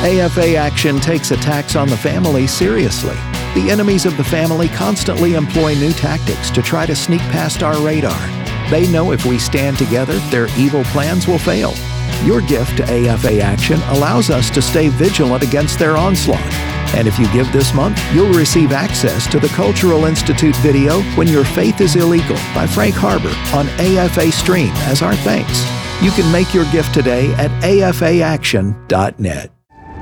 AFA Action takes attacks on the family seriously. The enemies of the family constantly employ new tactics to try to sneak past our radar. They know if we stand together, their evil plans will fail. Your gift to AFA Action allows us to stay vigilant against their onslaught. And if you give this month, you'll receive access to the Cultural Institute video When Your Faith is Illegal by Frank Harbor on AFA Stream as our thanks. You can make your gift today at afaaction.net.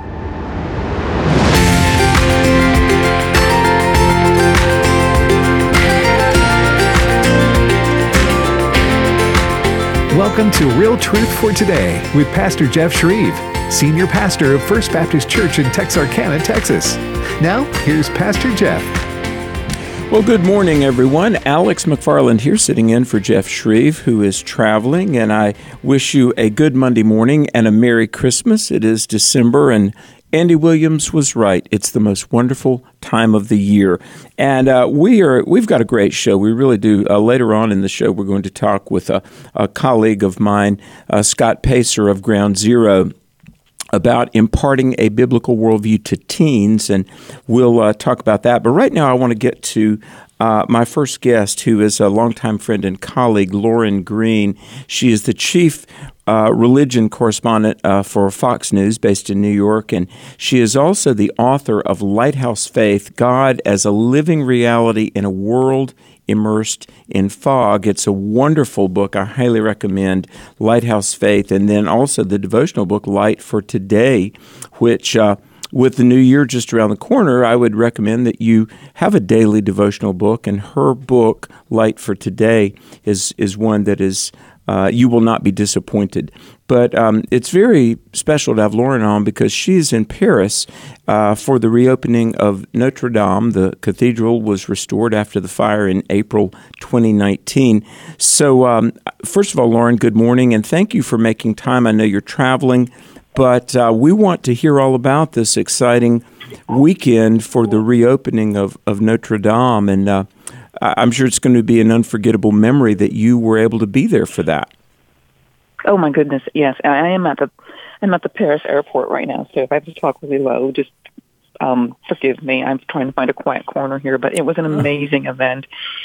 Welcome to Real Truth for Today with Pastor Jeff Shreve, Senior Pastor of First Baptist Church in Texarkana, Texas. Now, here's Pastor Jeff. Well, good morning, everyone. Alex McFarland here, sitting in for Jeff Shreve, who is traveling, and I wish you a good Monday morning and a Merry Christmas. It is December, and Andy Williams was right. It's the most wonderful time of the year. And we've got a great show. We really do. Later on in the show, we're going to talk with a colleague of mine, Scott Pacer of Ground Zero, about imparting a biblical worldview to teens, and we'll talk about that. But right now, I want to get to my first guest, who is a longtime friend and colleague, Lauren Green. She is the chief religion correspondent for Fox News, based in New York, and she is also the author of Lighthouse Faith, God as a Living Reality in a World Immersed in Fog. It's a wonderful book. I highly recommend Lighthouse Faith, and then also the devotional book, Light for Today, which with the new year just around the corner, I would recommend that you have a daily devotional book, and her book, Light for Today, is one that is you will not be disappointed. But it's very special to have Lauren on because she's in Paris for the reopening of Notre Dame. The cathedral was restored after the fire in April 2019. So first of all, Lauren, good morning, and thank you for making time. I know you're traveling, but we want to hear all about this exciting weekend for the reopening of Notre Dame, and I'm sure it's going to be an unforgettable memory that you were able to be there for that. Oh my goodness, yes. I am at the Paris airport right now, so if I have to talk really low, just forgive me. I'm trying to find a quiet corner here, but it was an amazing event.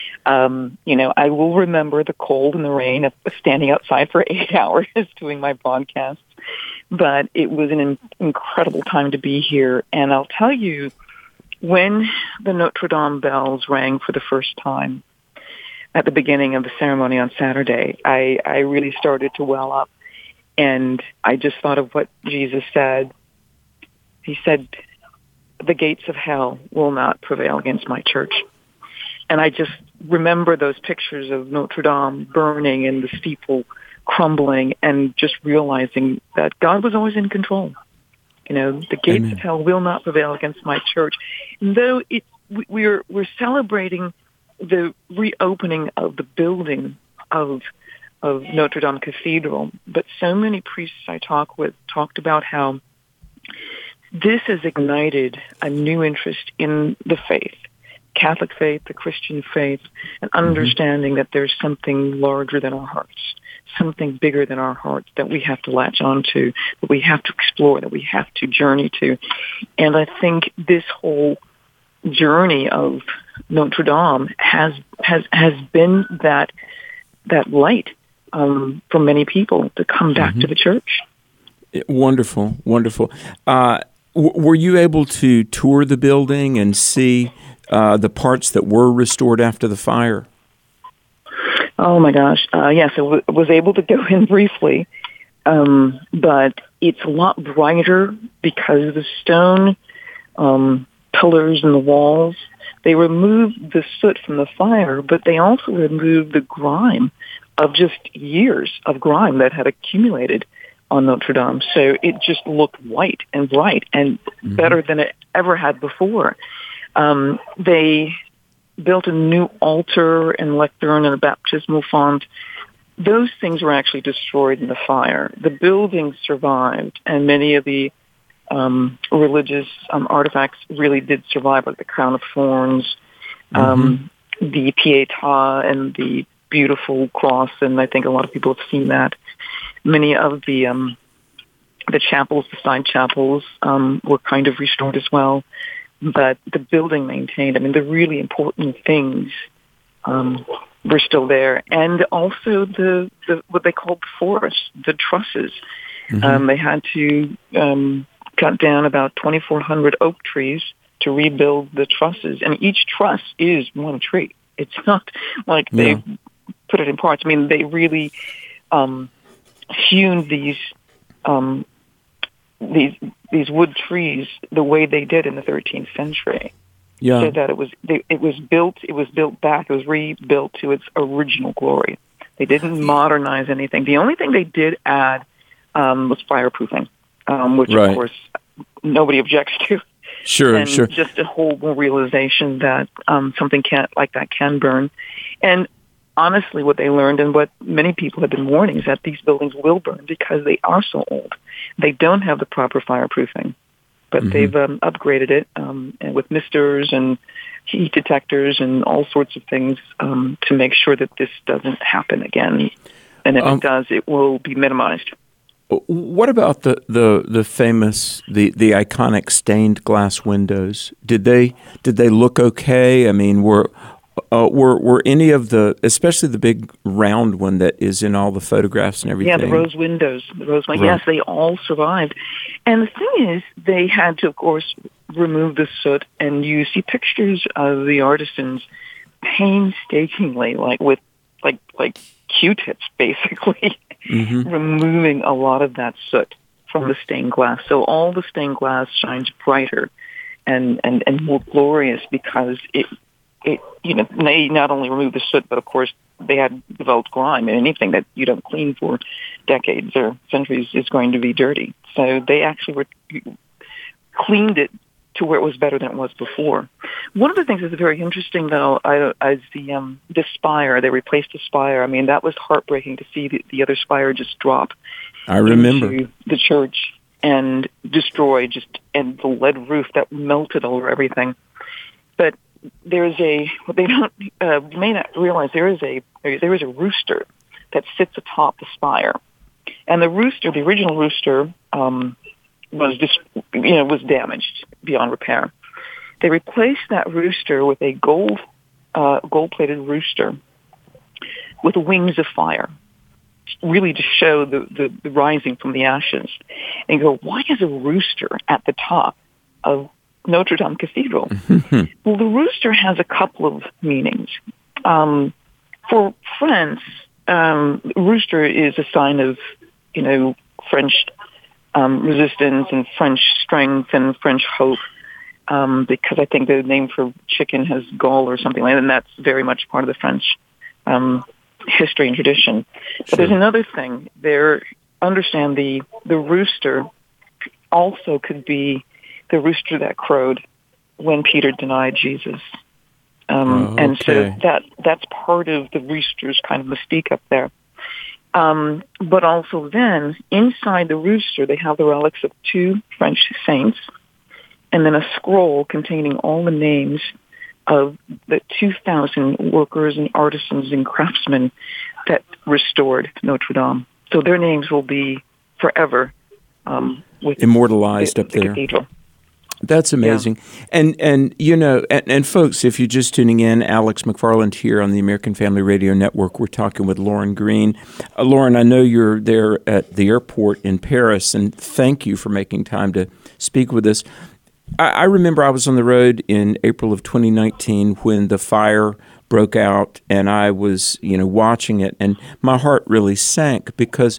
I will remember the cold and the rain of standing outside for 8 hours doing my broadcasts, but it was an incredible time to be here. And I'll tell you, when the Notre Dame bells rang for the first time at the beginning of the ceremony on Saturday, I really started to well up. And I just thought of what Jesus said. He said, the gates of hell will not prevail against my church. And I just remember those pictures of Notre Dame burning and the steeple crumbling, and just realizing that God was always in control. The gates Amen. of hell will not prevail against my church. And though we're celebrating the reopening of the building of Notre Dame Cathedral, but so many priests I talked about how this has ignited a new interest in the faith, Catholic faith, the Christian faith, and understanding that there's something larger than our hearts, something bigger than our hearts that we have to latch on to, that we have to explore, that we have to journey to. And I think this whole journey of Notre Dame has been that light for many people to come back to the church. Wonderful, wonderful. Were you able to tour the building and see the parts that were restored after the fire? Oh my gosh! Yes, I was able to go in briefly, but it's a lot brighter because of the stone pillars in the walls. They removed the soot from the fire, but they also removed the grime of just years of grime that had accumulated on Notre Dame. So it just looked white and bright and better than it ever had before. They built a new altar and lectern and a baptismal font. Those things were actually destroyed in the fire. The building survived, and many of the religious artifacts really did survive, like the crown of thorns, the Pietà, and the beautiful cross, and I think a lot of people have seen that. Many of the The chapels, the side chapels, were kind of restored as well. But the building maintained. I mean, the really important things were still there. And also the what they called the forest, the trusses. Mm-hmm. They had to cut down about 2,400 oak trees to rebuild the trusses. And each truss is one tree. It's not like they put it in parts. I mean, they really hewn these wood trees the way they did in the 13th century. Yeah. So that it was built back. It was rebuilt to its original glory. They didn't modernize anything. The only thing they did add was fireproofing, which of course nobody objects to. Sure. Just a whole realization that something like that can burn. And honestly, what they learned and what many people have been warning is that these buildings will burn because they are so old. They don't have the proper fireproofing, but they've upgraded it and with misters and heat detectors and all sorts of things to make sure that this doesn't happen again. And if it does, it will be minimized. What about the famous, the iconic stained glass windows? Did they look okay? I mean, were any of especially the big round one that is in all the photographs and everything? Yeah, the rose windows. Right. Yes, they all survived. And the thing is, they had to, of course, remove the soot, and you see pictures of the artisans painstakingly, with Q-tips, basically, removing a lot of that soot from the stained glass. So all the stained glass shines brighter and more glorious because it they not only removed the soot, but of course they had developed grime, and anything that you don't clean for decades or centuries is going to be dirty. So they actually cleaned it to where it was better than it was before. One of the things that's very interesting, though, is the spire. They replaced the spire. I mean, that was heartbreaking to see the other spire just drop. I remember into the church and destroy and the lead roof that melted over everything. But there's what they don't may not realize there is a rooster that sits atop the spire, and the original rooster was damaged beyond repair. They replaced that rooster with a gold-plated rooster with wings of fire, really to show the rising from the ashes. And you go, why is a rooster at the top of Notre Dame Cathedral? Well, the rooster has a couple of meanings. For France, rooster is a sign of, French resistance and French strength and French hope, because I think the name for chicken has gall or something like that, and that's very much part of the French history and tradition. But there's another thing. Understand the rooster also could be the rooster that crowed when Peter denied Jesus. And so that's part of the rooster's kind of mystique up there. But also then, inside the rooster, they have the relics of 2 French saints, and then a scroll containing all the names of the 2,000 workers and artisans and craftsmen that restored Notre Dame. So their names will be forever immortalized up there. Cathedral. That's amazing. Yeah. And folks, if you're just tuning in, Alex McFarland here on the American Family Radio Network. We're talking with Lauren Green. Lauren, I know you're there at the airport in Paris, and thank you for making time to speak with us. I remember I was on the road in April of 2019 when the fire broke out, and I was, watching it, and my heart really sank because,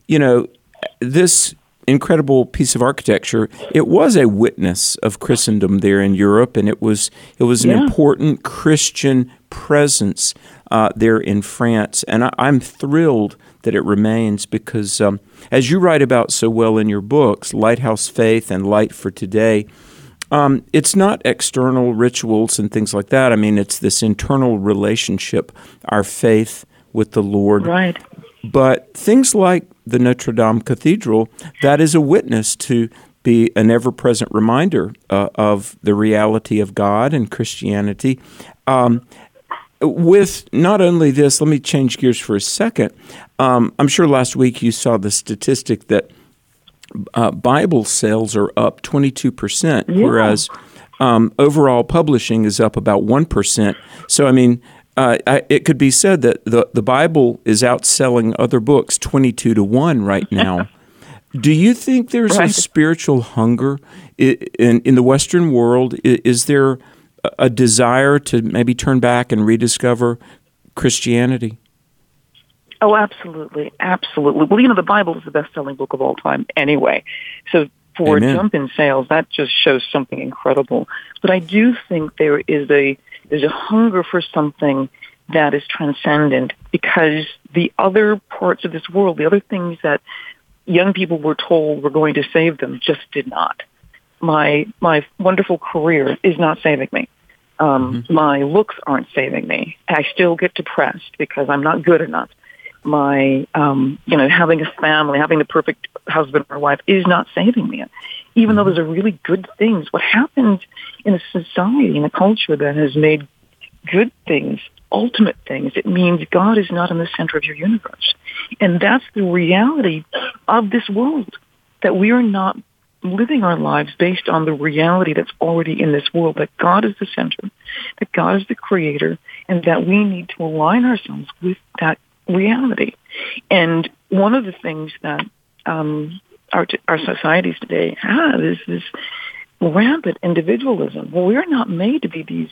this incredible piece of architecture, it was a witness of Christendom there in Europe, and it was an important Christian presence there in France. And I'm thrilled that it remains because, as you write about so well in your books, Lighthouse Faith and Light for Today, it's not external rituals and things like that. I mean, it's this internal relationship, our faith with the Lord. Right. But things like the Notre Dame Cathedral, that is a witness to be an ever-present reminder of the reality of God and Christianity. With not only this, let me change gears for a second. I'm sure last week you saw the statistic that Bible sales are up 22%, whereas overall publishing is up about 1%. So, I mean, it could be said that the Bible is outselling other books 22-1 right now. Do you think there's a spiritual hunger in the Western world? Is there a desire to maybe turn back and rediscover Christianity? Oh, absolutely. Absolutely. Well, the Bible is the best-selling book of all time anyway. So for Amen. a jump in sales, that just shows something incredible. But I do think there's a hunger for something that is transcendent, because the other parts of this world, the other things that young people were told were going to save them, just did not. My wonderful career is not saving me. My looks aren't saving me. I still get depressed because I'm not good enough. My, having a family, having the perfect husband or wife is not saving me. Even though those are really good things, what happens in a society, in a culture that has made good things ultimate things, it means God is not in the center of your universe. And that's the reality of this world, that we are not living our lives based on the reality that's already in this world, that God is the center, that God is the creator, and that we need to align ourselves with that reality. And one of the things that our societies today have is this rampant individualism. Well, we're not made to be these,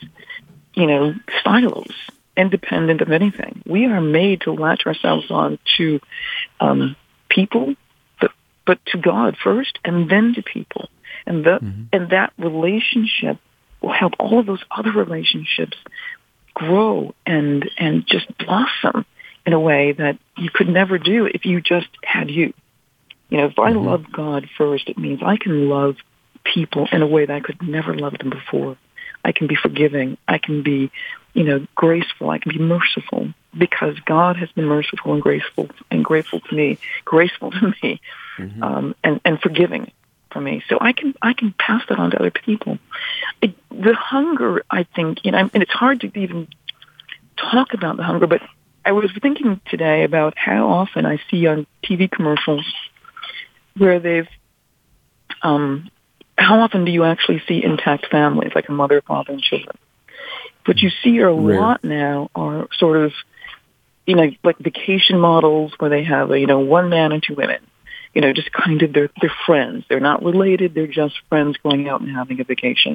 silos, independent of anything. We are made to latch ourselves on to people, but to God first, and then to people. And that relationship will help all of those other relationships grow and just blossom in a way that you could never do if you just had you. If I love God first, it means I can love people in a way that I could never love them before. I can be forgiving. I can be, graceful. I can be merciful, because God has been merciful and graceful to me, and forgiving for me. So I can pass that on to other people. The hunger, I think, and it's hard to even talk about the hunger, but I was thinking today about how often I see on TV commercials where they've, how often do you actually see intact families, like a mother, father, and children? What you see a lot now are sort of, like vacation models where they have, one man and two women, just kind of they're friends. They're not related. They're just friends going out and having a vacation,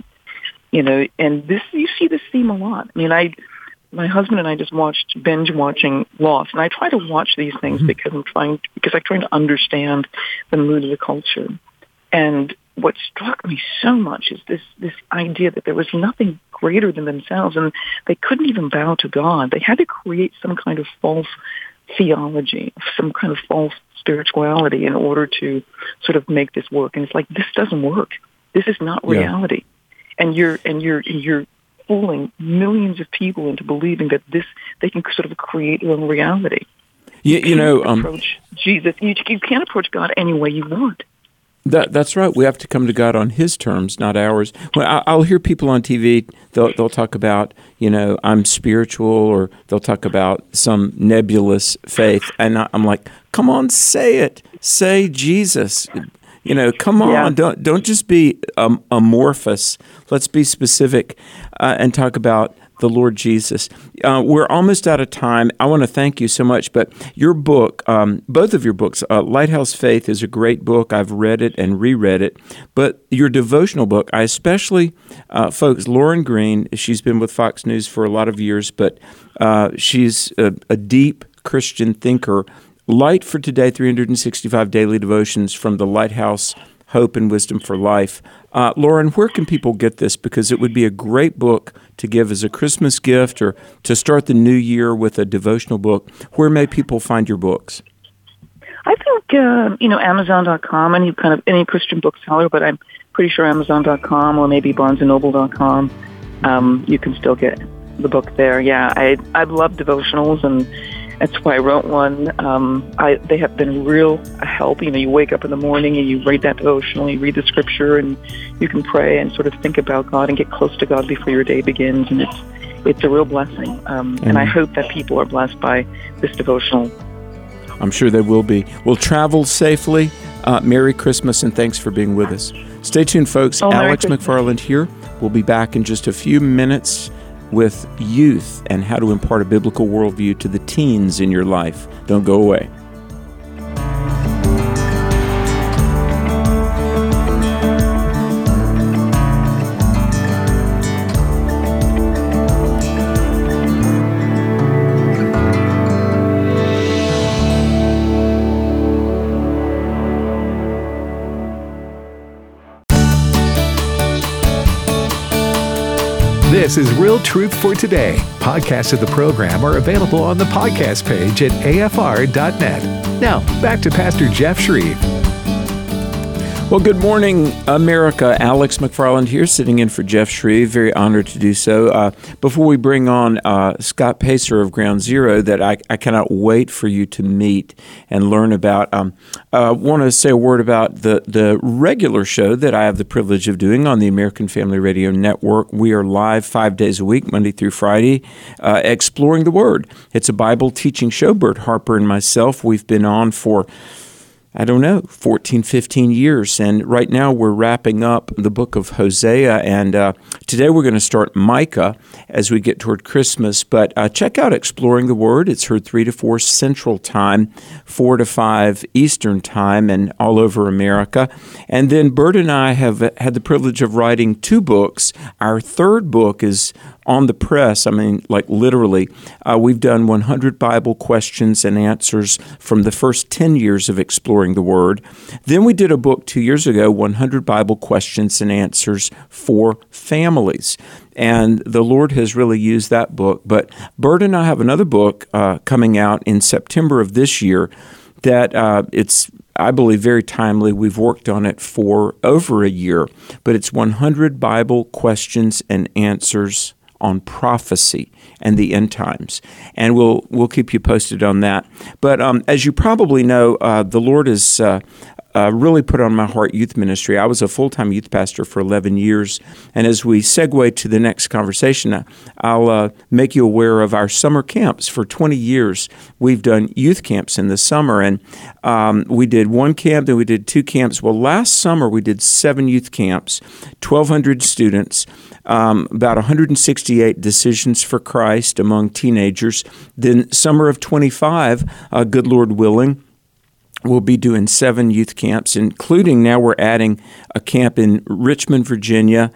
and you see this theme a lot. My husband and I just binge watching Lost, and I try to watch these things because I'm trying to understand the mood of the culture. And what struck me so much is this idea that there was nothing greater than themselves, and they couldn't even bow to God. They had to create some kind of false theology, some kind of false spirituality in order to sort of make this work. And it's like, this doesn't work. This is not reality. And you're fooling millions of people into believing that they can sort of create their own reality. Approach Jesus. You can't approach God any way you want. That's right. We have to come to God on His terms, not ours. Well, I'll hear people on TV. They'll talk about, I'm spiritual, or they'll talk about some nebulous faith, and I'm like, come on, say it. Say Jesus. Come on. Don't just be amorphous. Let's be specific and talk about the Lord Jesus. We're almost out of time. I want to thank you so much, but your book, both of your books, Lighthouse Faith is a great book. I've read it and reread it, but your devotional book, I especially, folks, Lauren Green, she's been with Fox News for a lot of years, but she's a deep Christian thinker. Light for Today, 365 Daily Devotions from the Lighthouse, Hope and Wisdom for Life. Lauren, where can people get this? Because it would be a great book to give as a Christmas gift or to start the new year with a devotional book. Where may people find your books? I think, Amazon.com, any Christian bookseller, but I'm pretty sure Amazon.com or maybe BarnesandNoble.com. You can still get the book there. Yeah, I love devotionals, and that's why I wrote one. They have been real help. You wake up in the morning and you read that devotional, you read the scripture, and you can pray and sort of think about God and get close to God before your day begins. And it's a real blessing. And I hope that people are blessed by this devotional. I'm sure they will be. Well, travel safely. Merry Christmas, and thanks for being with us. Stay tuned, folks. Alex McFarland here. We'll be back in just a few minutes with youth and how to impart a biblical worldview to the teens in your life. Don't go away. This is Real Truth for Today. Podcasts of the program are available on the podcast page at afr.net. Now, back to Pastor Jeff Shreve. Well, good morning, America. Alex McFarland here, sitting in for Jeff Shreve. Very honored to do so. Before we bring on Scott Pacer of Ground Zero, that I cannot wait for you to meet and learn about, I want to say a word about the regular show that I have the privilege of doing on the American Family Radio Network. We are live 5 days a week, Monday through Friday, exploring the Word. It's a Bible teaching show. Bert Harper and myself, we've been on for 14, 15 years. And right now we're wrapping up the book of Hosea. And today we're going to start Micah as we get toward Christmas. But check out Exploring the Word. It's heard 3 to 4 Central Time, 4 to 5 Eastern Time, and all over America. And then Bert and I have had the privilege of writing 2 books. Our third book is on the press. I mean, like literally. We've done 100 Bible questions and answers from the first 10 years of Exploring the Word. Then we did a book 2 years ago, 100 Bible questions and answers for families. And the Lord has really used that book. But Bert and I have another book coming out in September of this year that it's, I believe, very timely. We've worked on it for over a year. But it's 100 Bible questions and answers on prophecy and the end times. And we'll keep you posted on that. But as you probably know, the Lord has really put on my heart youth ministry. I was a full-time youth pastor for 11 years. And as we segue to the next conversation, I'll make you aware of our summer camps. For 20 years, we've done youth camps in the summer. And we did 1 camp, then we did 2 camps. Well, last summer, we did 7 youth camps, 1,200 students, about 168 decisions for Christ among teenagers. Then summer of 25, good Lord willing, we'll be doing 7 youth camps, including now we're adding a camp in Richmond, Virginia.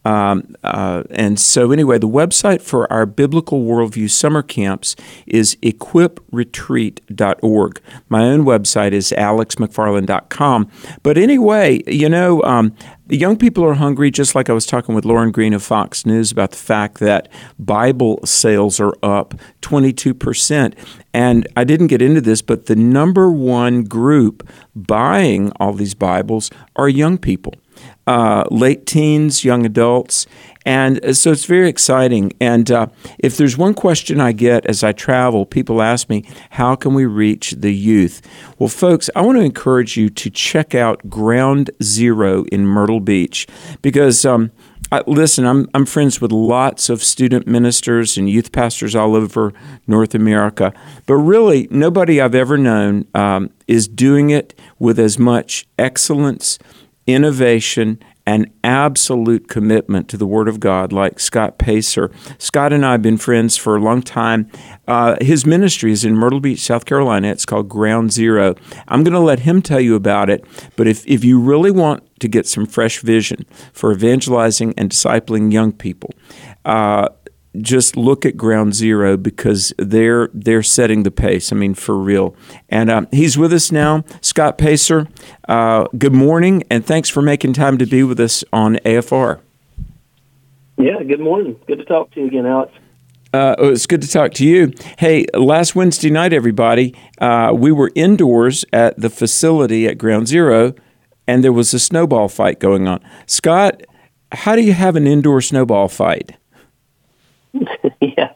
And so anyway, the website for our Biblical Worldview summer camps is equipretreat.org. My own website is alexmcfarland.com. But anyway, the young people are hungry, just like I was talking with Lauren Green of Fox News about the fact that Bible sales are up 22%. And I didn't get into this, but the number one group buying all these Bibles are young people. Late teens, young adults, and so it's very exciting. And if there's one question I get as I travel, people ask me, how can we reach the youth? Well, folks, I want to encourage you to check out Ground Zero in Myrtle Beach, because listen, I'm friends with lots of student ministers and youth pastors all over North America, but really nobody I've ever known is doing it with as much excellence, innovation, and absolute commitment to the Word of God like Scott Pacer. Scott and I have been friends for a long time. His ministry is in Myrtle Beach, South Carolina. It's called Ground Zero. I'm going to let him tell you about it, but if you really want to get some fresh vision for evangelizing and discipling young people, just look at Ground Zero, because they're setting the pace. I mean, for real. And he's with us now, Scott Pacer. Good morning, and thanks for making time to be with us on AFR. Yeah, good morning. Good to talk to you again, Alex. It's good to talk to you. Hey, last Wednesday night, everybody, we were indoors at the facility at Ground Zero, and there was a snowball fight going on. Scott, how do you have an indoor snowball fight? Yeah.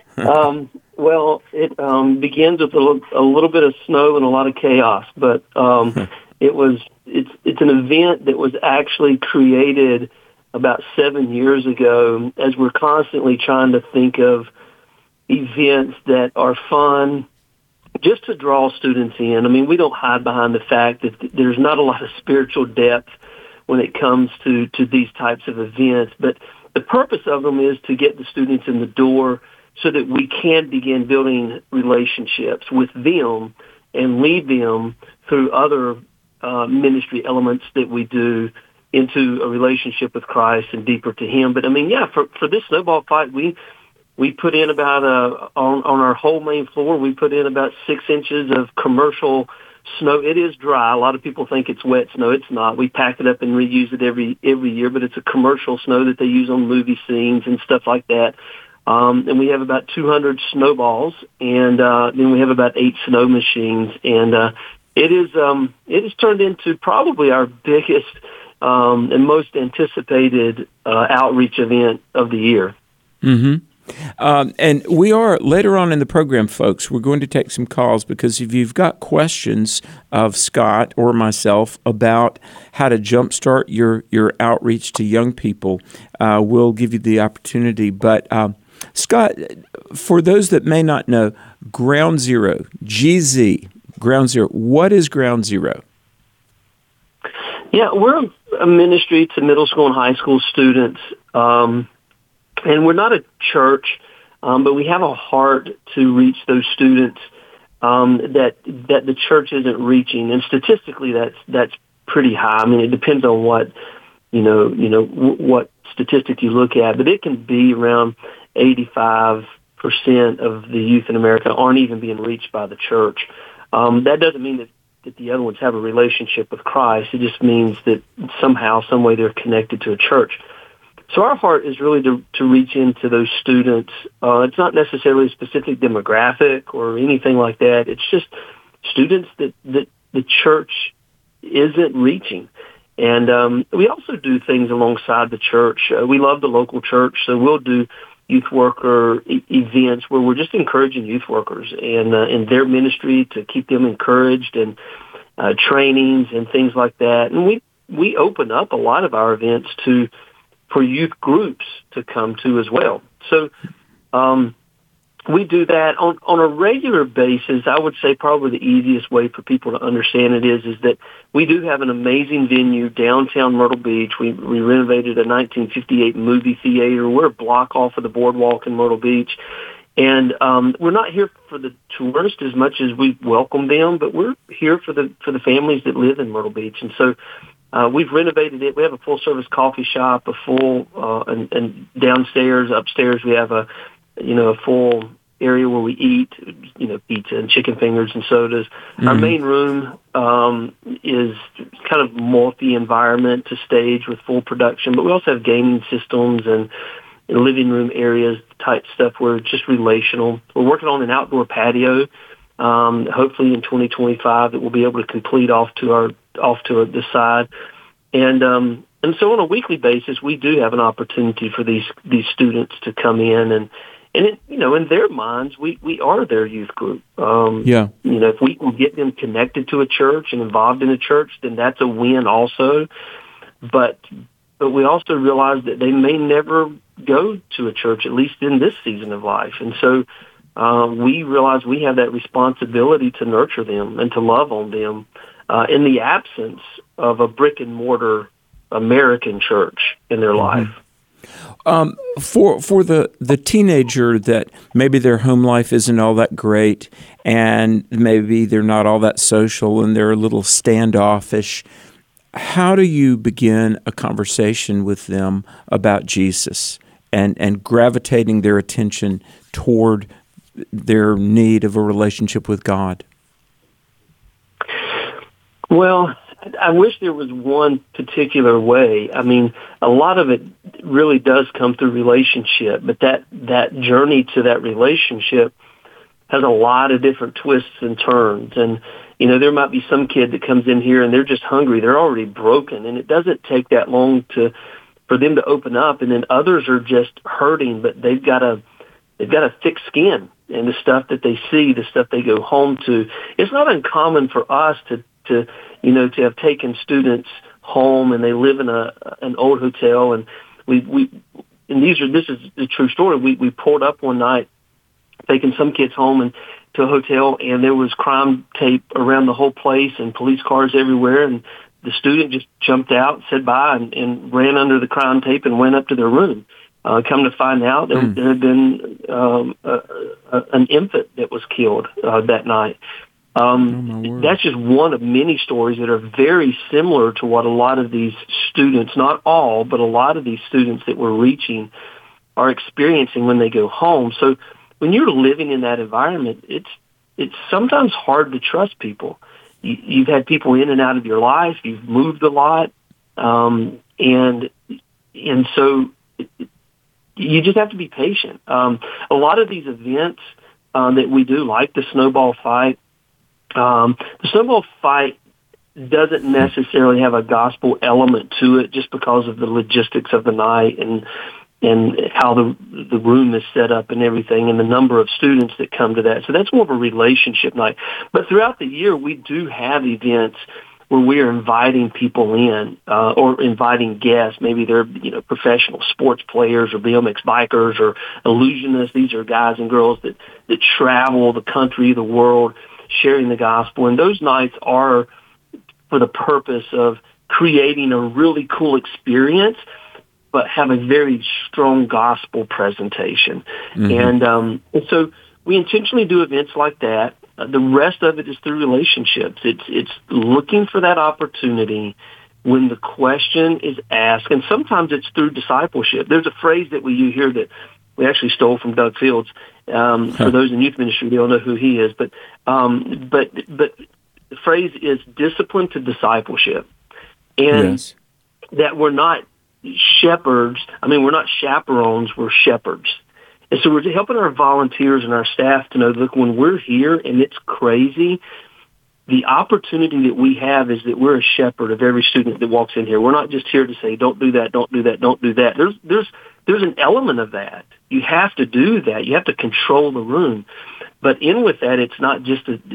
Well, it begins with a little bit of snow and a lot of chaos, but it's an event that was actually created about 7 years ago, as we're constantly trying to think of events that are fun, just to draw students in. I mean, we don't hide behind the fact that there's not a lot of spiritual depth when it comes to these types of events, but the purpose of them is to get the students in the door so that we can begin building relationships with them and lead them through other ministry elements that we do into a relationship with Christ and deeper to Him. But I mean, yeah, for this snowball fight, we put in about on our whole main floor, we put in about 6 inches of commercial snow. It is dry. A lot of people think it's wet snow. It's not. We pack it up and reuse it every year, but it's a commercial snow that they use on movie scenes and stuff like that. And we have about 200 snowballs, and then we have about 8 snow machines, and it has turned into probably our biggest and most anticipated outreach event of the year. Mm-hmm. And we are, later on in the program, folks, we're going to take some calls, because if you've got questions of Scott or myself about how to jumpstart your outreach to young people, we'll give you the opportunity. But Scott, for those that may not know, Ground Zero, GZ, Ground Zero, what is Ground Zero? Yeah, we're a ministry to middle school and high school students. And we're not a church, but we have a heart to reach those students that the church isn't reaching. And statistically, that's pretty high. I mean, it depends on what what statistic you look at, but it can be around 85% of the youth in America aren't even being reached by the church. That doesn't mean that the other ones have a relationship with Christ. It just means that somehow, some way, they're connected to a church. So our heart is really to reach into those students. It's not necessarily a specific demographic or anything like that. It's just students that the church isn't reaching. And we also do things alongside the church. We love the local church, so we'll do youth worker events where we're just encouraging youth workers and in their ministry to keep them encouraged, and trainings and things like that. And we open up a lot of our events for youth groups to come to as well. So we do that on a regular basis. I would say probably the easiest way for people to understand it is that we do have an amazing venue downtown Myrtle Beach. We renovated a 1958 movie theater. We're a block off of the boardwalk in Myrtle Beach. And we're not here for the tourists as much as we welcome them, but we're here for the families that live in Myrtle Beach. And so we've renovated it. We have a full-service coffee shop, and downstairs, upstairs, we have a full area where we eat, pizza and chicken fingers and sodas. Mm-hmm. Our main room is kind of multi-environment to stage with full production, but we also have gaming systems and living room areas type stuff where it's just relational. We're working on an outdoor patio. Hopefully in 2025 that we'll be able to complete off to the side. And so on a weekly basis, we do have an opportunity for these students to come in and it, in their minds, we are their youth group. If we can get them connected to a church and involved in a church, then that's a win also. But we also realize that they may never go to a church, at least in this season of life. And so we realize we have that responsibility to nurture them and to love on them in the absence of a brick and mortar American church in their life. For the teenager that maybe their home life isn't all that great, and maybe they're not all that social and they're a little standoffish, how do you begin a conversation with them about Jesus and gravitating their attention toward their need of a relationship with God? Well, I wish there was one particular way. I mean, a lot of it really does come through relationship, but that journey to that relationship has a lot of different twists and turns. And, there might be some kid that comes in here and they're just hungry. They're already broken, and it doesn't take that long for them to open up. And then others are just hurting, but they've got a thick skin, and the stuff that they see, the stuff they go home to. It's not uncommon for us to have taken students home, and they live in an old hotel, and this is a true story. We pulled up one night, taking some kids home, and to a hotel, and there was crime tape around the whole place and police cars everywhere, and the student just jumped out, said bye, and ran under the crime tape and went up to their room. Come to find out, there had been an infant that was killed that night. That's just one of many stories that are very similar to what a lot of these students, not all, but a lot of these students that we're reaching are experiencing when they go home. So when you're living in that environment, it's sometimes hard to trust people. You've had people in and out of your life. You've moved a lot, and so you just have to be patient. A lot of these events that we do, like the snowball fight, the snowball fight doesn't necessarily have a gospel element to it, just because of the logistics of the night and how the room is set up and everything, and the number of students that come to that. So that's more of a relationship night. But throughout the year, we do have events where we are inviting people in, or inviting guests. Maybe they're professional sports players or BMX bikers or illusionists. These are guys and girls that travel the country, the world, sharing the gospel. And those nights are for the purpose of creating a really cool experience, but have a very strong gospel presentation. And so we intentionally do events like that. The rest of it is through relationships. It's looking for that opportunity when the question is asked, and sometimes it's through discipleship. There's a phrase that we use here that we actually stole from Doug Fields. For those in youth ministry, they don't know who he is, but the phrase is discipline to discipleship, and that we're not shepherds. I mean, we're not chaperones, we're shepherds. And so we're helping our volunteers and our staff to know, look, when we're here and it's crazy, the opportunity that we have is that we're a shepherd of every student that walks in here. We're not just here to say, don't do that, don't do that, don't do that. There's an element of that. You have to do that. You have to control the room. But in with that, it's not just a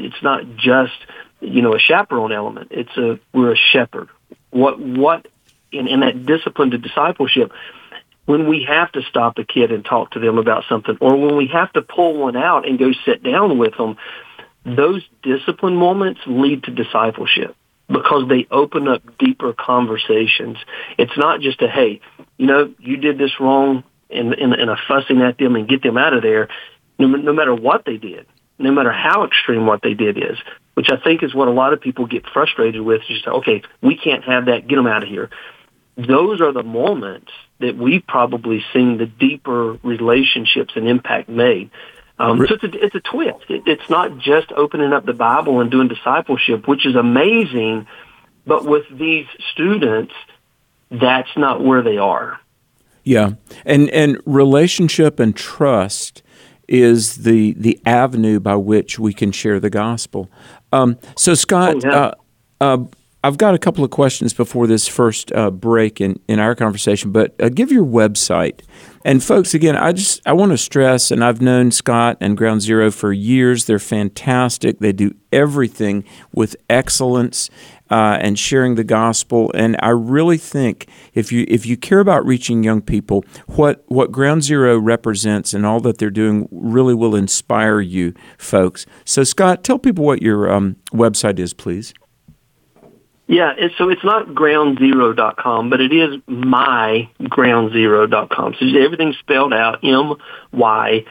chaperone element. We're a shepherd. What in that discipline to discipleship, when we have to stop a kid and talk to them about something, or when we have to pull one out and go sit down with them, those discipline moments lead to discipleship because they open up deeper conversations. It's not just hey, you did this wrong, and a fussing at them and get them out of there, no matter what they did, no matter how extreme what they did is, which I think is what a lot of people get frustrated with. Just okay, we can't have that, get them out of here. Those are the moments that we've probably seen the deeper relationships and impact made. So it's a twist. It's not just opening up the Bible and doing discipleship, which is amazing, but with these students, that's not where they are. Yeah, and relationship and trust is the avenue by which we can share the gospel. So Scott, I've got a couple of questions before this first break in our conversation, but give your website. And folks, again, I want to stress, and I've known Scott and Ground Zero for years. They're fantastic. They do everything with excellence and sharing the gospel. And I really think if you care about reaching young people, what Ground Zero represents and all that they're doing really will inspire you, folks. So Scott, tell people what your website is, please. Yeah, so it's not groundzero.com, but it is mygroundzero.com. So everything's spelled out, M-Y,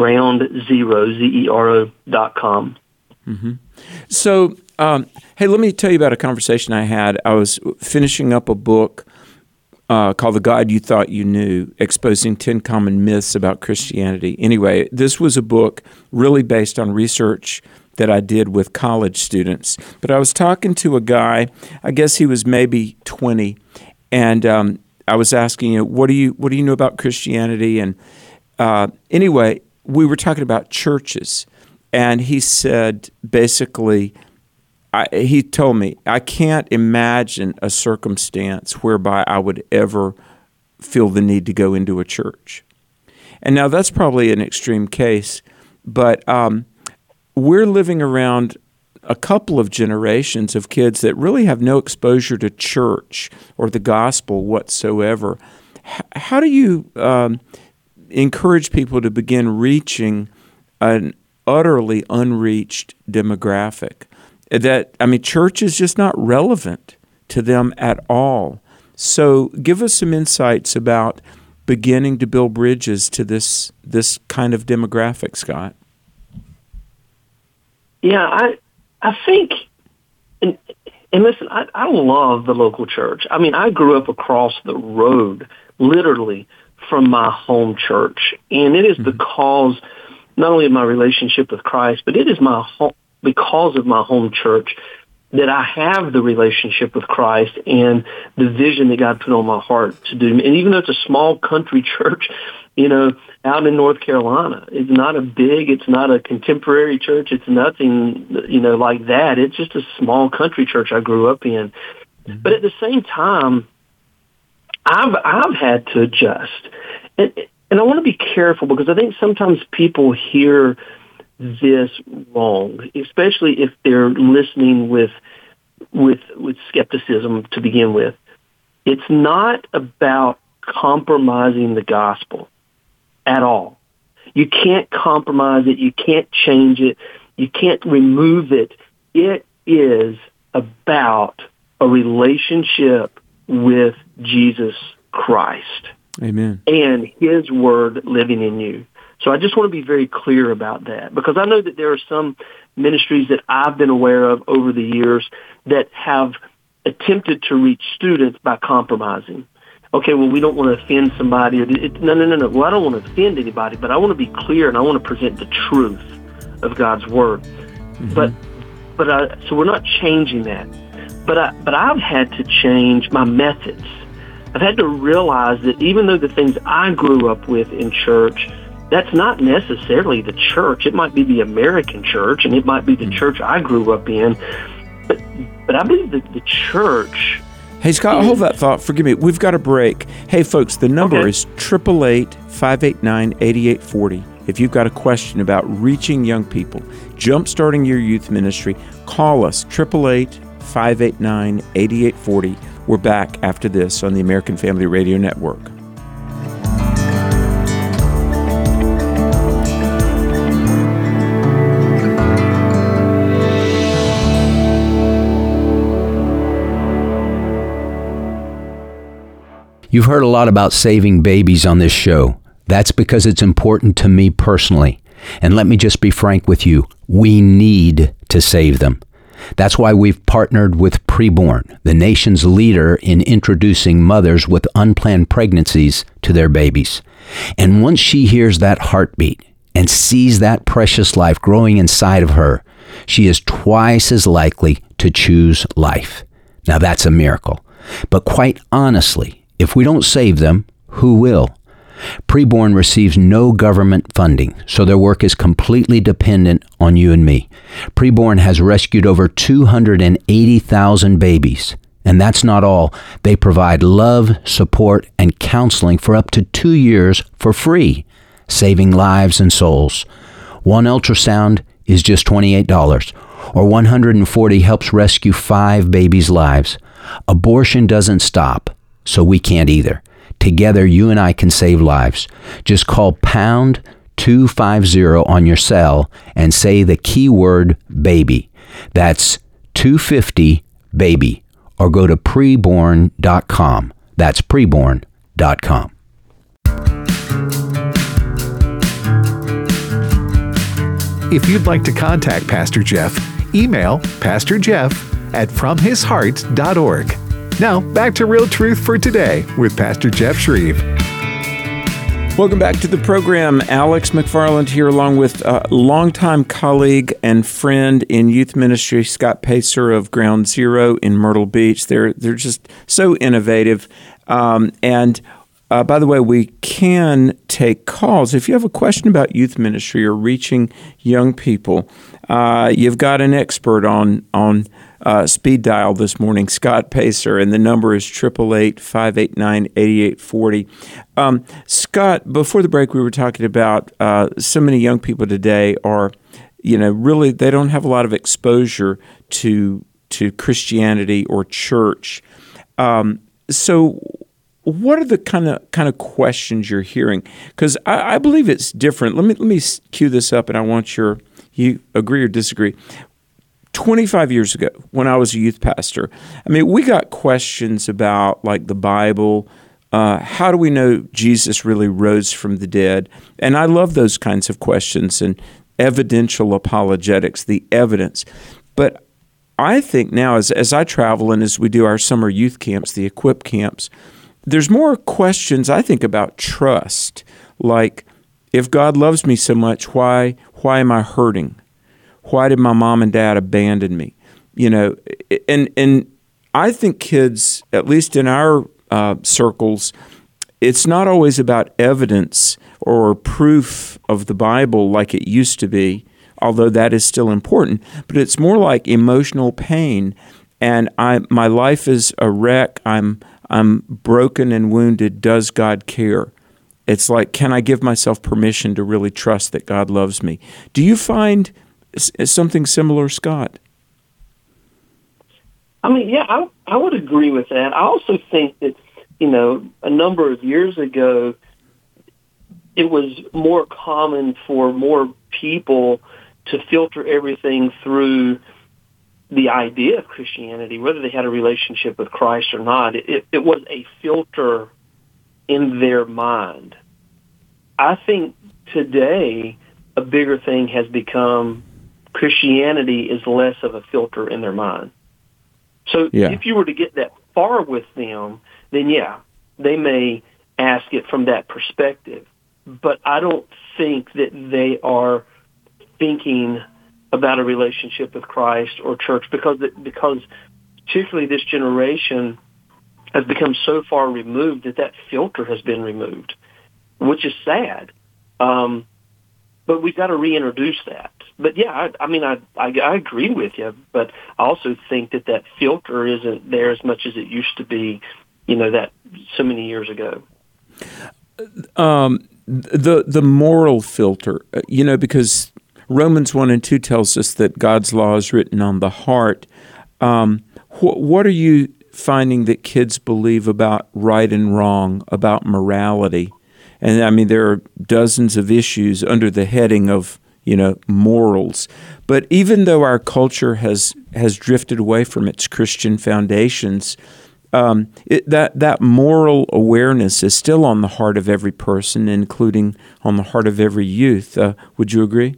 groundzero, zero.com. Mm-hmm. So, hey, let me tell you about a conversation I had. I was finishing up a book called The God You Thought You Knew, Exposing 10 Common Myths About Christianity. Anyway, this was a book really based on research that I did with college students. But I was talking to a guy, I guess he was maybe 20, and I was asking, what do you know about Christianity? And anyway, we were talking about churches, and he said, basically, he told me, I can't imagine a circumstance whereby I would ever feel the need to go into a church. And now that's probably an extreme case, but we're living around a couple of generations of kids that really have no exposure to church or the gospel whatsoever. How do you encourage people to begin reaching an utterly unreached demographic. That, I mean, church is just not relevant to them at all. So give us some insights about beginning to build bridges to this kind of demographic, Scott. Yeah, I think, and listen, I love the local church. I mean, I grew up across the road, literally, from my home church. And it is because, not only of my relationship with Christ, but it is because of my home church that I have the relationship with Christ and the vision that God put on my heart to do. And even though it's a small country church, out in North Carolina, it's not a contemporary church. It's nothing, like that. It's just a small country church I grew up in. Mm-hmm. But at the same time, I've had to adjust. And I want to be careful because I think sometimes people hear this wrong, especially if they're listening with skepticism to begin with. It's not about compromising the gospel at all. You can't compromise it. You can't change it. You can't remove it. It is about a relationship with Jesus Christ. Amen. And His Word living in you. So I just want to be very clear about that, because I know that there are some ministries that I've been aware of over the years that have attempted to reach students by compromising. Okay, well, we don't want to offend somebody. No. Well, I don't want to offend anybody, but I want to be clear and I want to present the truth of God's Word. Mm-hmm. So we're not changing that. But I've had to change my methods. I've had to realize that even though the things I grew up with in church, that's not necessarily the church. It might be the American church, and it might be the church I grew up in. But I believe that the church... Hey, Scott, hold that thought. Forgive me. We've got a break. Hey, folks, the number is 888-589-8840. If you've got a question about reaching young people, jump-starting your youth ministry, call us, 888-589-8840. We're back after this on the American Family Radio Network. You've heard a lot about saving babies on this show. That's because it's important to me personally. And let me just be frank with you. We need to save them. That's why we've partnered with Preborn, the nation's leader in introducing mothers with unplanned pregnancies to their babies. And once she hears that heartbeat and sees that precious life growing inside of her, she is twice as likely to choose life. Now that's a miracle. But quite honestly, if we don't save them, who will? Preborn receives no government funding, so their work is completely dependent on you and me. Preborn has rescued over 280,000 babies. And that's not all. They provide love, support, and counseling for up to 2 years for free, saving lives and souls. One ultrasound is just $28, or $140 helps rescue 5 babies' lives. Abortion doesn't stop, so we can't either. Together, you and I can save lives. Just call pound 250 on your cell and say the keyword baby. That's 250 baby. Or go to preborn.com. That's preborn.com. If you'd like to contact Pastor Jeff, email pastorjeff@fromhisheart.org. Now, back to Real Truth for Today with Pastor Jeff Shreve. Welcome back to the program. Alex McFarland here, along with a longtime colleague and friend in youth ministry, Scott Pacer of Ground Zero in Myrtle Beach. They're just so innovative. By the way, we can take calls. If you have a question about youth ministry or reaching young people, you've got an expert on speed dial this morning, Scott Pacer, and the number is 888-589-8840. Scott, before the break, we were talking about so many young people today are, really they don't have a lot of exposure to Christianity or church. So what are the kind of questions you're hearing? Because I believe it's different. Let me cue this up, and I want your you agree or disagree. 25 years ago, when I was a youth pastor, I mean, we got questions about like the Bible. How do we know Jesus really rose from the dead? And I love those kinds of questions and evidential apologetics, the evidence. But I think now, as I travel and as we do our summer youth camps, the Equip camps, there's more questions, I think, about trust. Like, if God loves me so much, why am I hurting? Why did my mom and dad abandon me? You know, and I think kids, at least in our circles, it's not always about evidence or proof of the Bible like it used to be, although that is still important, but it's more like emotional pain. And my life is a wreck. I'm broken and wounded. Does God care? It's like, can I give myself permission to really trust that God loves me? Do you find something similar, Scott? I mean, yeah, I would agree with that. I also think that, you know, a number of years ago, it was more common for more people to filter everything through the idea of Christianity, whether they had a relationship with Christ or not. It was a filter in their mind. I think today a bigger thing has become Christianity is less of a filter in their mind. So if you were to get that far with them, then yeah, they may ask it from that perspective. But I don't think that they are thinking about a relationship with Christ or church because particularly this generation has become so far removed that filter has been removed, which is sad. But we've got to reintroduce that. But yeah, I agree with you, but I also think that filter isn't there as much as it used to be, you know, that so many years ago. The moral filter, you know, because Romans 1 and 2 tells us that God's law is written on the heart. What are you finding that kids believe about right and wrong, about morality? And I mean, there are dozens of issues under the heading of, you know, morals. But even though our culture has drifted away from its Christian foundations, that moral awareness is still on the heart of every person, including on the heart of every youth. Would you agree?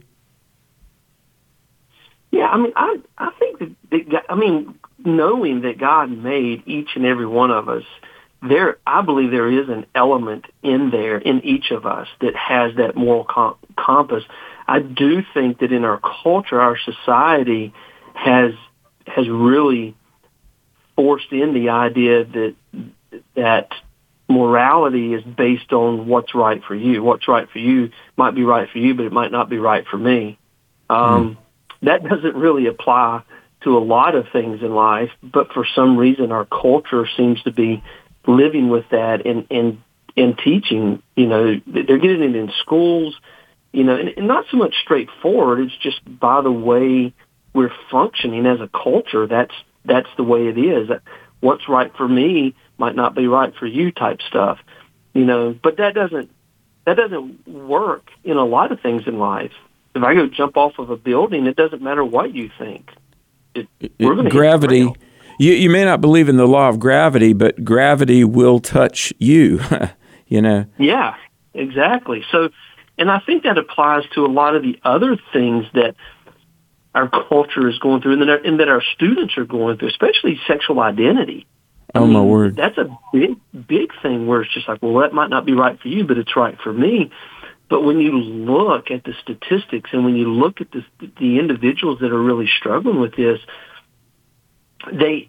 Yeah, I mean, I think that knowing that God made each and every one of us, I believe there is an element in there in each of us that has that moral compass. I do think that in our culture, our society has really forced in the idea that morality is based on what's right for you. What's right for you might be right for you, but it might not be right for me. That doesn't really apply to a lot of things in life, but for some reason our culture seems to be living with that and teaching. You know, they're getting it in schools, you know, and not so much straightforward. It's just by the way we're functioning as a culture, that's the way it is. What's right for me might not be right for you type stuff, you know, but that doesn't work in a lot of things in life. If I go jump off of a building, it doesn't matter what you think. We're going to gravity. You may not believe in the law of gravity, but gravity will touch you, you know. Yeah, exactly. So, and I think that applies to a lot of the other things that our culture is going through and that our students are going through, especially sexual identity. My word. That's a big thing where it's just like, well, that might not be right for you, but it's right for me. But when you look at the statistics and when you look at the individuals that are really struggling with this, they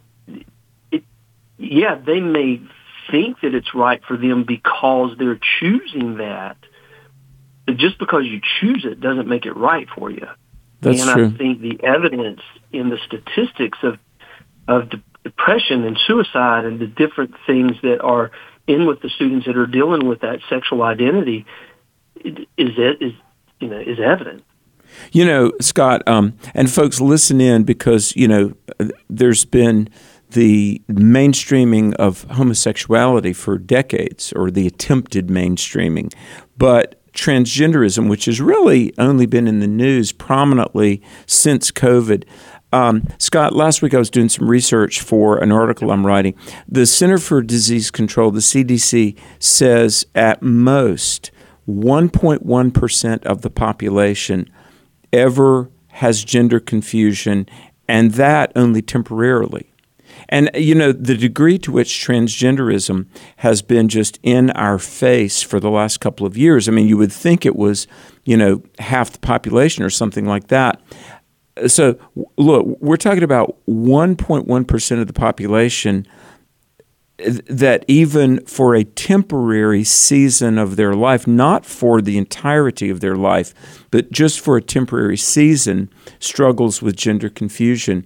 may think that it's right for them because they're choosing that. But just because you choose it doesn't make it right for you. That's true. I think the evidence in the statistics of depression and suicide and the different things that are in with the students that are dealing with that sexual identity is evident. You know, Scott, and folks, listen in because, you know, there's been the mainstreaming of homosexuality for decades, or the attempted mainstreaming. But transgenderism, which has really only been in the news prominently since COVID. Scott, last week I was doing some research for an article I'm writing. The Center for Disease Control, the CDC, says at most 1.1% of the population ever has gender confusion, and that only temporarily. And, the degree to which transgenderism has been just in our face for the last couple of years, I mean, you would think it was, half the population or something like that. So, look, we're talking about 1.1% of the population that even for a temporary season of their life, not for the entirety of their life, but just for a temporary season, struggles with gender confusion.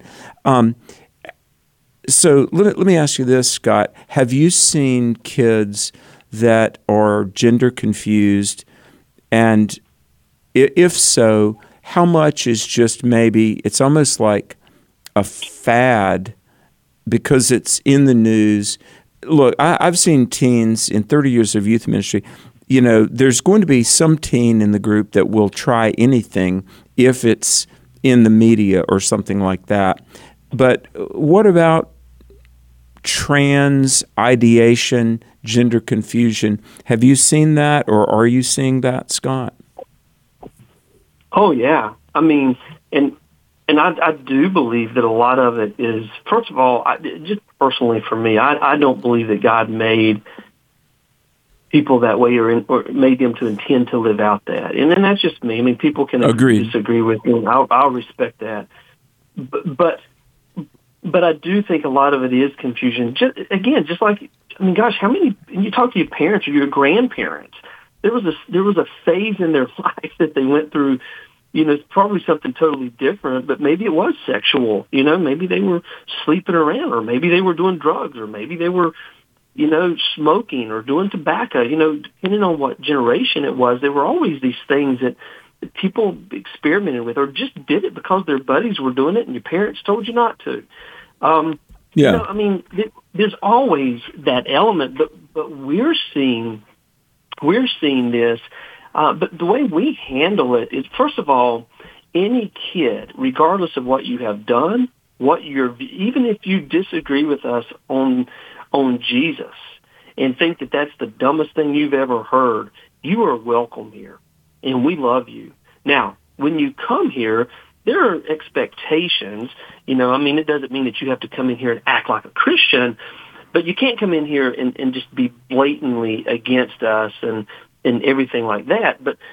So let me ask you this, Scott. Have you seen kids that are gender confused? And if so, how much is just maybe, it's almost like a fad because it's in the news? Look, I've seen teens in 30 years of youth ministry. There's going to be some teen in the group that will try anything if it's in the media or something like that. But what about trans ideation, gender confusion? Have you seen that, or are you seeing that, Scott? Oh, yeah. I mean, and I do believe that a lot of it is, first of all, just personally for me, I don't believe that God made people that way or made them to intend to live out that. And then that's just me. I mean, people can disagree with me. I'll respect that. But I do think a lot of it is confusion. Just like, I mean, gosh, how many, and you talk to your parents or your grandparents, there was a phase in their life that they went through, it's probably something totally different, but maybe it was sexual, maybe they were sleeping around, or maybe they were doing drugs, or maybe they were, smoking or doing tobacco, depending on what generation it was, there were always these things that people experimented with or just did it because their buddies were doing it and your parents told you not to. I mean, there's always that element, but we're seeing this. But the way we handle it is, first of all, any kid, regardless of what you have done, even if you disagree with us on Jesus and think that that's the dumbest thing you've ever heard, you are welcome here, and we love you. Now, when you come here, there are expectations. It doesn't mean that you have to come in here and act like a Christian, but you can't come in here and just be blatantly against us and everything like that. But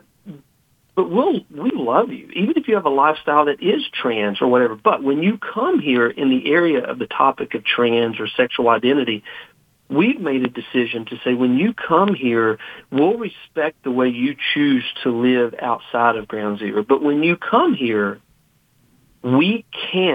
we love you, even if you have a lifestyle that is trans or whatever. But when you come here in the area of the topic of trans or sexual identity, we've made a decision to say, when you come here, we'll respect the way you choose to live outside of Ground Zero. But when you come here, we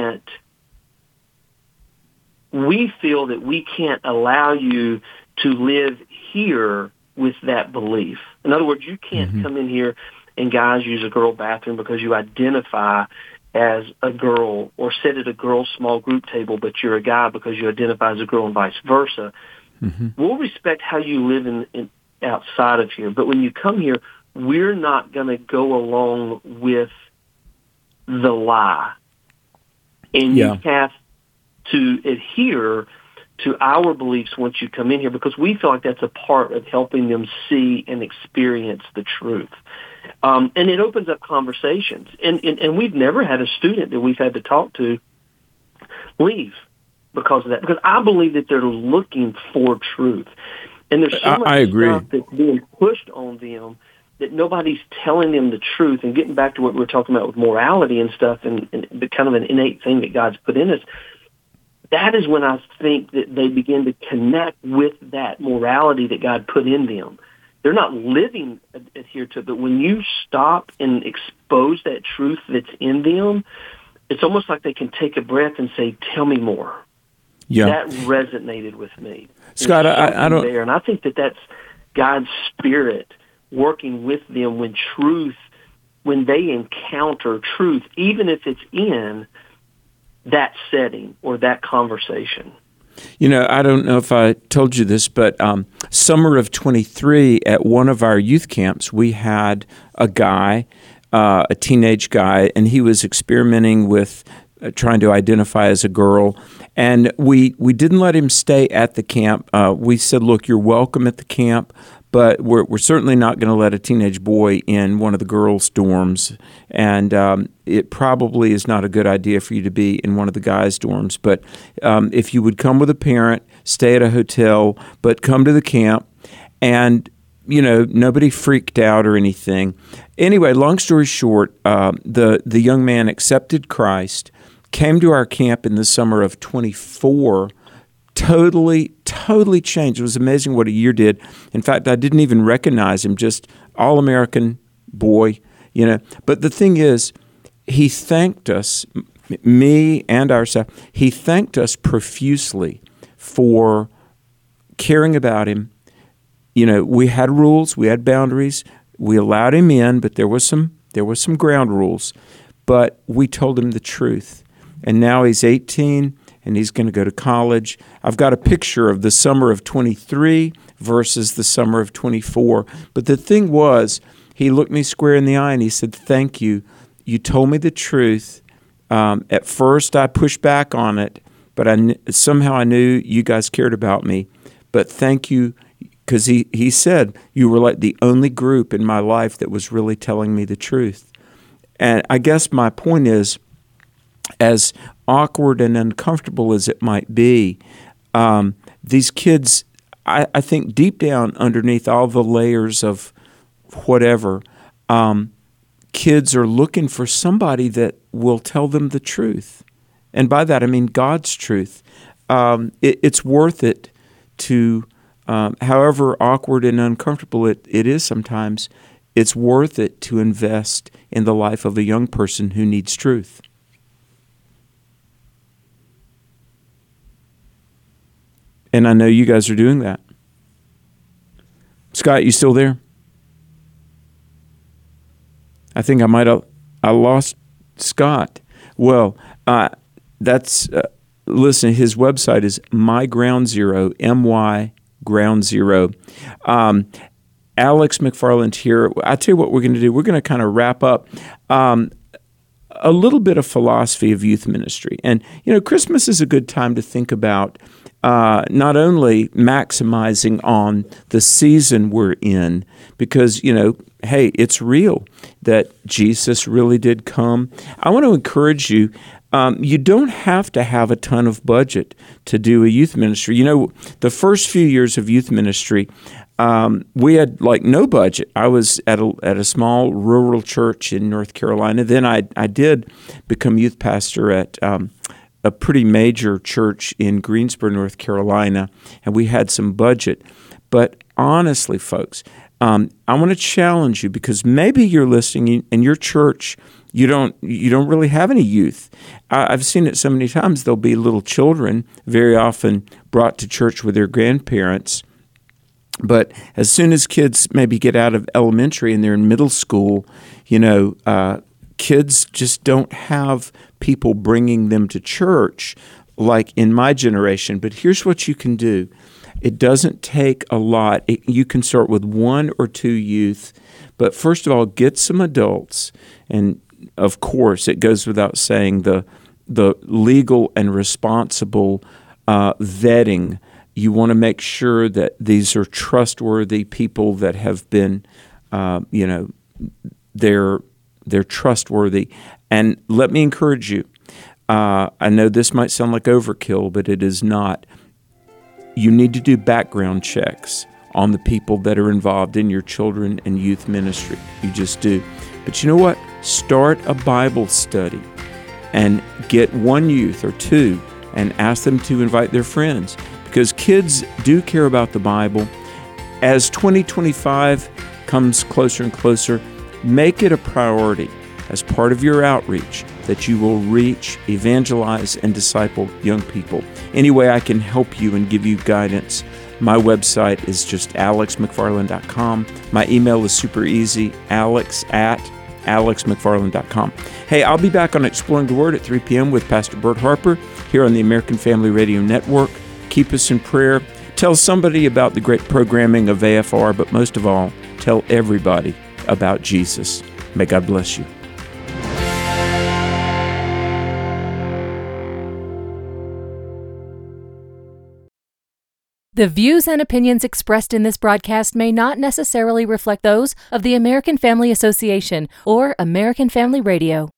feel that we can't allow you to live here with that belief. In other words, you can't come in here and guys use a girl bathroom because you identify as a girl, or sit at a girl's small group table, but you're a guy because you identify as a girl, and vice versa. We'll respect how you live in outside of here. But when you come here, we're not going to go along with the lie. And you have to adhere to our beliefs once you come in here, because we feel like that's a part of helping them see and experience the truth. And it opens up conversations. And we've never had a student that we've had to talk to leave because of that, because I believe that they're looking for truth. And there's so much stuff that's being pushed on them that nobody's telling them the truth. And getting back to what we were talking about with morality and stuff, and the kind of an innate thing that God's put in us, that is when I think that they begin to connect with that morality that God put in them. They're not living adhere to it, but when you stop and expose that truth that's in them, it's almost like they can take a breath and say, tell me more. Yeah. That resonated with me. Scott, I don't... And I think that that's God's Spirit working with them when they encounter truth, even if it's in that setting or that conversation. I don't know if I told you this, but summer of 23 at one of our youth camps, we had a guy, a teenage guy, and he was experimenting with trying to identify as a girl. And we didn't let him stay at the camp. We said, look, you're welcome at the camp, but we're certainly not going to let a teenage boy in one of the girls' dorms. And it probably is not a good idea for you to be in one of the guys' dorms. But if you would come with a parent, stay at a hotel, but come to the camp, and nobody freaked out or anything. Anyway, long story short, the young man accepted Christ, came to our camp in the summer of 24, totally changed. It was amazing what a year did. In fact, I didn't even recognize him, just all-American boy, But the thing is, he thanked us, me and our staff, he thanked us profusely for caring about him. We had rules, we had boundaries. We allowed him in, but there was some ground rules. But we told him the truth. And now he's 18, and he's going to go to college. I've got a picture of the summer of 23 versus the summer of 24. But the thing was, he looked me square in the eye, and he said, thank you. You told me the truth. At first, I pushed back on it, but somehow I knew you guys cared about me. But thank you, because he said, you were like the only group in my life that was really telling me the truth. And I guess my point is, as awkward and uncomfortable as it might be, these kids, I think deep down underneath all the layers of whatever, kids are looking for somebody that will tell them the truth. And by that, I mean God's truth. It's worth it to, however awkward and uncomfortable it is sometimes, it's worth it to invest in the life of a young person who needs truth. And I know you guys are doing that. Scott, you still there? I think I lost Scott. Well, listen, his website is MyGroundZero, M-Y Ground Zero. Alex McFarland here. I'll tell you what we're going to do. We're going to kind of wrap up a little bit of philosophy of youth ministry. And, Christmas is a good time to think about not only maximizing on the season we're in, because, hey, it's real that Jesus really did come. I want to encourage you, you don't have to have a ton of budget to do a youth ministry. The first few years of youth ministry, we had no budget. I was at a small rural church in North Carolina. Then I did become youth pastor at a pretty major church in Greensboro, North Carolina, and we had some budget. But honestly, folks, I want to challenge you, because maybe you're listening and your church, you don't really have any youth. I've seen it so many times. There'll be little children, very often brought to church with their grandparents. But as soon as kids maybe get out of elementary and they're in middle school, kids just don't have people bringing them to church like in my generation. But here's what you can do. It doesn't take a lot. You can start with 1 or 2 youth. But first of all, get some adults. And of course, it goes without saying, the legal and responsible vetting. You want to make sure that these are trustworthy people that have been, they're trustworthy. And let me encourage you. I know this might sound like overkill, but it is not. You need to do background checks on the people that are involved in your children and youth ministry. You just do. But you know what? Start a Bible study and get 1 youth or 2 and ask them to invite their friends, because kids do care about the Bible. As 2025 comes closer and closer, make it a priority as part of your outreach that you will reach, evangelize, and disciple young people. Any way I can help you and give you guidance, my website is just alexmcfarland.com. My email is super easy, alex@alexmcfarland.com. Hey, I'll be back on Exploring the Word at 3 p.m. with Pastor Bert Harper here on the American Family Radio Network. Keep us in prayer. Tell somebody about the great programming of AFR, but most of all, tell everybody about Jesus. May God bless you. The views and opinions expressed in this broadcast may not necessarily reflect those of the American Family Association or American Family Radio.